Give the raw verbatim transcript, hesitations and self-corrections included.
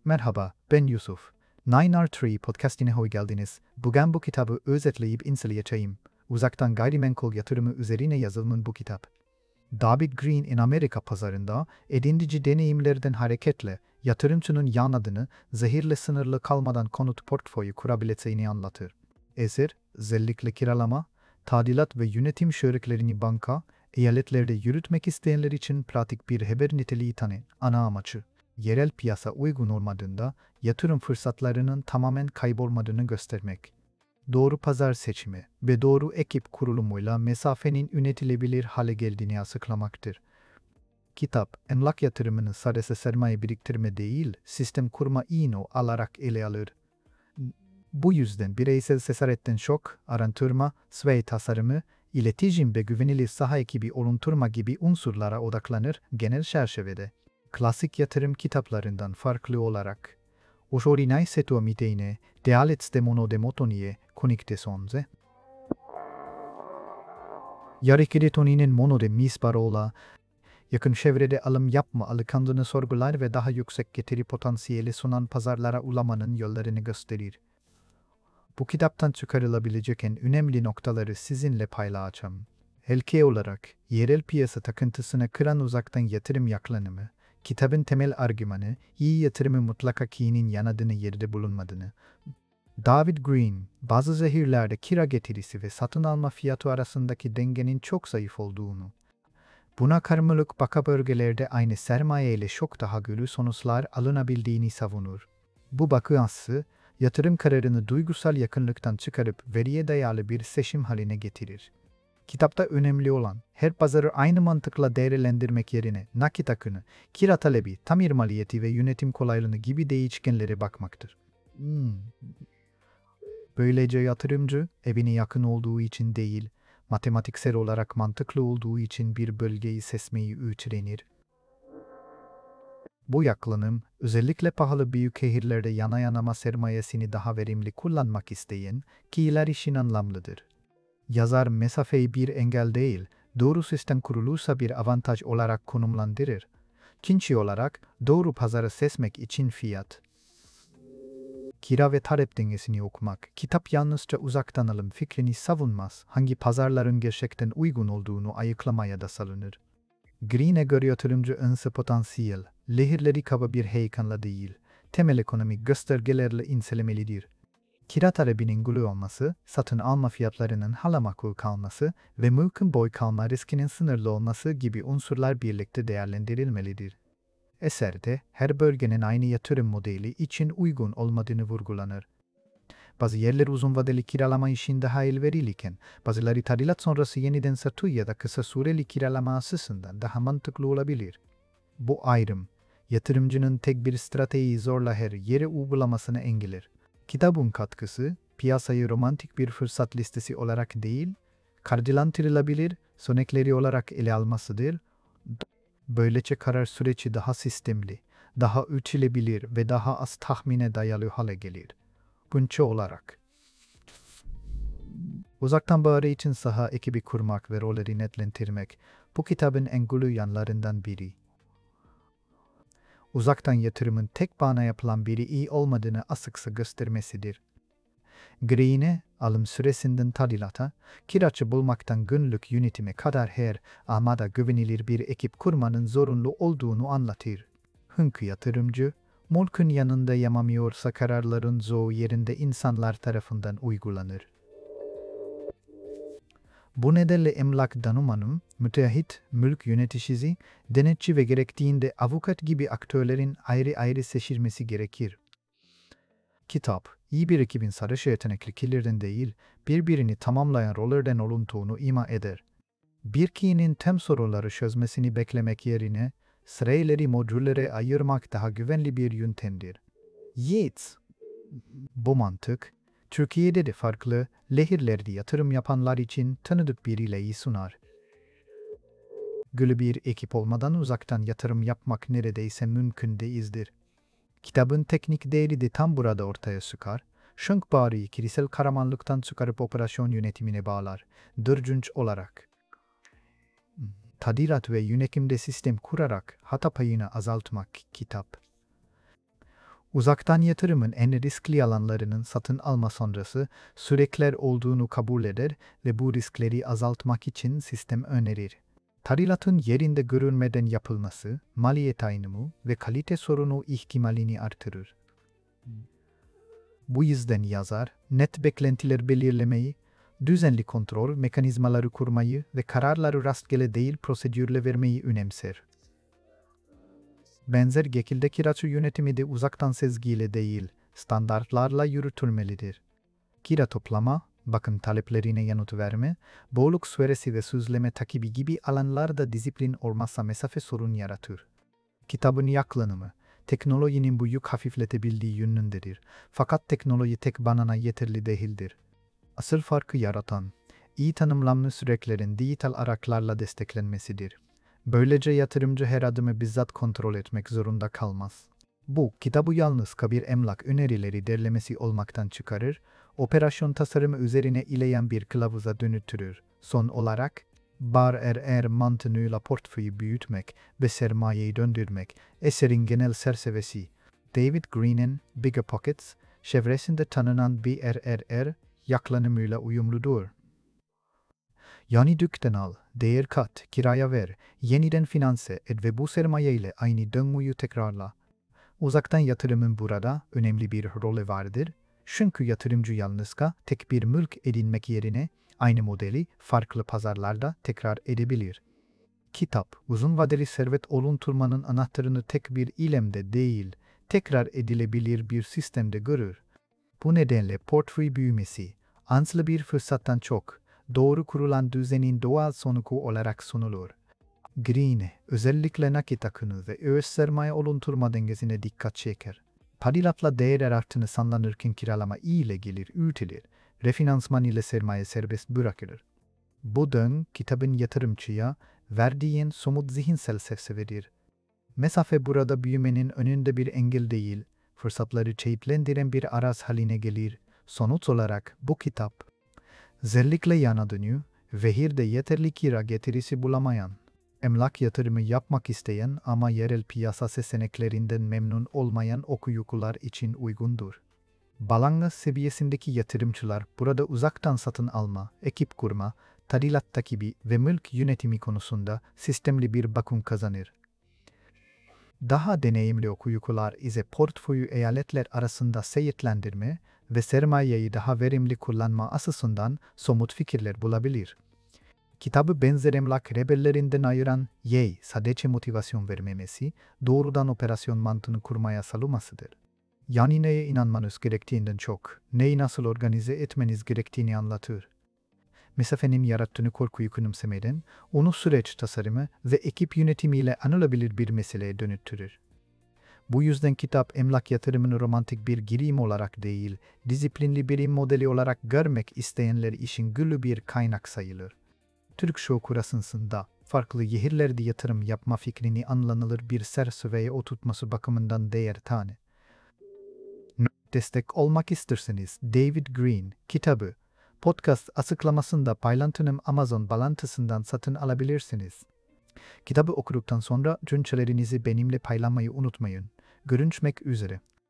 Merhaba, ben Yusuf. nine R three podcastine hoş geldiniz. Bugün bu kitabı özetleyip inceleyeceğim. Uzaktan gayrimenkul yatırımı üzerine yazılmış bu kitap. David Green Amerika pazarında edinici deneyimlerden hareketle yatırımcının yan adını zehirle sınırlı kalmadan konut portföyü kurabileceğini anlatır. Eser, özellikle kiralama, tadilat ve yönetim şirketlerini banka, eyaletlerde yürütmek isteyenler için pratik bir haber niteliği tanı, ana amacı. Yerel piyasa uygun olmadığında yatırım fırsatlarının tamamen kaybolmadığını göstermek. Doğru pazar seçimi ve doğru ekip kurulumuyla mesafenin yönetilebilir hale geldiğini açıklamaktır. Kitap, emlak yatırımını sadece sermaye biriktirme değil, sistem kurma iğno alarak ele alır. Bu yüzden bireysel cesaretten çok, araştırma, sway tasarımı, iletişim ve güvenilir saha ekibi oluşturma gibi unsurlara odaklanır genel çerçevede. Klasik yatırım kitaplarından farklı olarak, Oşorinay seto miteyne, dealet de mono de motoniye, konikte sonze. Yarıkiritoninin mono de misbarola, yakın çevrede alım yapma alışkanlığını sorgular ve daha yüksek getiri potansiyeli sunan pazarlara ulamanın yollarını gösterir. Bu kitaptan çıkarılabilecek en önemli noktaları sizinle paylaşacağım. Ilke olarak, yerel piyasa takıntısına kıran uzaktan yatırım yaklanımı, kitabın temel argümanı, iyi yatırımı mutlaka kinin yanadığını yerde bulunmadığını. David Green, bazı zehirlerde kira getirisi ve satın alma fiyatı arasındaki dengenin çok zayıf olduğunu. Buna karmalık baka bölgelerde aynı sermaye ile çok daha güçlü sonuçlar alınabildiğini savunur. Bu bakış açısı, yatırım kararını duygusal yakınlıktan çıkarıp veriye dayalı bir seçim haline getirir. Kitapta önemli olan, her pazarı aynı mantıkla değerlendirmek yerine nakit akını, kira talebi, tamir maliyeti ve yönetim kolaylığını gibi değişkenlere bakmaktır. Hmm. Böylece yatırımcı, evine yakın olduğu için değil, matematiksel olarak mantıklı olduğu için bir bölgeyi seçmeyi öğrenir. Bu yaklanım, özellikle pahalı büyük şehirlerde yana yanama sermayesini daha verimli kullanmak isteyen kişiler için anlamlıdır. Yazar mesafeyi bir engel değil, doğru sistem kurulursa bir avantaj olarak konumlandırır. İkinci olarak, doğru pazarı seçmek için fiyat, kira ve talep dengesini okumak, kitap yalnızca uzaktan alım fikrini savunmaz, hangi pazarların gerçekten uygun olduğunu ayıklamaya da salınır. Green'e göre yatırımcı önce potansiyel, lehirleri kaba bir heyecanla değil, temel ekonomik göstergelerle incelemelidir. Kira talebinin güçlü olması, satın alma fiyatlarının hala makul kalması ve mümkün boy kalma riskinin sınırlı olması gibi unsurlar birlikte değerlendirilmelidir. Eserde, her bölgenin aynı yatırım modeli için uygun olmadığını vurgulanır. Bazı yerler uzun vadeli kiralama için daha elveriliyken, bazıları tadilat sonrası yeniden satış ya da kısa süreli kiralama açısından daha mantıklı olabilir. Bu ayrım, yatırımcının tek bir stratejiyi zorla her yere uygulamasını engeller. Kitabın katkısı, piyasayı romantik bir fırsat listesi olarak değil, karşılandırılabilir sonekleri olarak ele almasıdır. Böylece karar süreci daha sistemli, daha ölçülebilir ve daha az tahmine dayalı hale gelir. Bunço olarak, uzaktan bağırı için saha ekibi kurmak ve rolleri netlendirmek, bu kitabın en güçlü yanlarından biri. Uzaktan yatırımın tek bana yapılan biri iyi olmadığını açıkça göstermesidir. Green'e, alım süresinden tadilata, kiraçı bulmaktan günlük yönetime kadar her amada güvenilir bir ekip kurmanın zorunlu olduğunu anlatır. Hınkı yatırımcı, mülkün yanında yamamıyorsa kararların çoğu yerinde insanlar tarafından uygulanır. Bu nedenle emlak danışmanı, müteahhit, mülk yöneticisi, denetçi ve gerektiğinde avukat gibi aktörlerin ayrı ayrı seçilmesi gerekir. Kitap, iyi bir ekibin sarışı yetenekli kişilerden değil, birbirini tamamlayan rollerden oluntuğunu ima eder. Bir kişinin tüm soruları çözmesini beklemek yerine, sırayları modüllere ayırmak daha güvenli bir yöntemdir. Yates, bu mantık, Türkiye'de de farklı, lehirlerde yatırım yapanlar için tanıdık bir ileyi sunar. Güçlü bir ekip olmadan uzaktan yatırım yapmak neredeyse mümkün değildir. Kitabın teknik değeri de tam burada ortaya çıkar. Şunk bariyi kirisel kahramanlıktan çıkarıp operasyon yönetimine bağlar. Dördüncü olarak, tadilat ve yönetimde sistem kurarak hata payını azaltmak kitap. Uzaktan yatırımın en riskli alanlarının satın alma sonrası süreçler olduğunu kabul eder ve bu riskleri azaltmak için sistem önerir. Tadilatın yerinde görülmeden yapılması, maliyet aynımı ve kalite sorunu ihtimalini artırır. Bu yüzden yazar, net beklentiler belirlemeyi, düzenli kontrol mekanizmaları kurmayı ve kararları rastgele değil prosedürle vermeyi önemser. Benzer şekilde kiracı yönetimi de uzaktan sezgiyle değil, standartlarla yürütülmelidir. Kira toplama, bakım taleplerine yanıt verme, bolluk süresi ve sözleme takibi gibi alanlarda disiplin olmazsa mesafe sorun yaratır. Kitabın yaklanımı, teknolojinin bu yük hafifletebildiği yönündedir. Fakat teknoloji tek banana yeterli değildir. Asıl farkı yaratan, iyi tanımlanmış süreçlerin dijital araçlarla desteklenmesidir. Böylece yatırımcı her adımı bizzat kontrol etmek zorunda kalmaz. Bu, kitabı yalnız kabir emlak önerileri derlemesi olmaktan çıkarır, operasyon tasarımı üzerine ileyen bir kılavuza dönütürür. Son olarak, bar er er mantığıyla portföyü büyütmek ve sermayeyi döndürmek, eserin genel çerçevesi. David Green'in Bigger Pockets, çevresinde tanınan B R R R yaklanımıyla uyumludur. Yani dükten al, değer kat, kiraya ver, yeniden finanse et ve bu sermayeyle aynı döngüyü tekrarla. Uzaktan yatırımın burada önemli bir rolü vardır. Çünkü yatırımcı yalnızca tek bir mülk edinmek yerine aynı modeli farklı pazarlarda tekrar edebilir. Kitap, uzun vadeli servet oluşturmanın anahtarını tek bir ilemde değil, tekrar edilebilir bir sistemde görür. Bu nedenle portföy büyümesi, ansızlı bir fırsattan çok, doğru kurulan düzenin doğal sonucu olarak sunulur. Green, özellikle nakit akını ve öz sermaye oluşturma dengesine dikkat çeker. Tadilatla değer arttığını sanlanırken kiralama ile gelir üretilir, refinansman ile sermaye serbest bırakılır. Bu döngü kitabın yatırımcıya verdiğin somut zihinsel çerçevedir. Mesafe burada büyümenin önünde bir engel değil, fırsatları çeşitlendiren bir araç haline gelir. Sonuç olarak bu kitap, özellikle yana dönüyor, şehirde yeterli kira getirisi bulamayan, emlak yatırımı yapmak isteyen ama yerel piyasa seçeneklerinden memnun olmayan okuyucular için uygundur. Balanga seviyesindeki yatırımcılar burada uzaktan satın alma, ekip kurma, tadilat takibi ve mülk yönetimi konusunda sistemli bir bakım kazanır. Daha deneyimli okuyucular ise portföyü eyaletler arasında seyahatlendirme ve sermayeyi daha verimli kullanma açısından somut fikirler bulabilir. Kitabı benzer emlak rebellerinden ayıran yey sadece motivasyon vermemesi, doğrudan operasyon mantığını kurmaya salumasıdır. Yani neye inanmanız gerektiğinden çok, neyi nasıl organize etmeniz gerektiğini anlatır. Mesafenin yarattığını korkuyu küçümsemeden, onu süreç tasarımı ve ekip yönetimiyle anılabilir bir meseleye dönüttürür. Bu yüzden kitap emlak yatırımını romantik bir girişim olarak değil, disiplinli bir modeli olarak görmek isteyenler için güllü bir kaynak sayılır. Türk şoku arasında farklı şehirlerde yatırım yapma fikrini anlanılır bir çerçeveye oturtması bakımından değer tane. Destek olmak isterseniz David Green kitabı, podcast açıklamasında paylaştığım Amazon bağlantısından satın alabilirsiniz. Kitabı okuduktan sonra düşüncelerinizi benimle paylaşmayı unutmayın. Görüşmek üzere.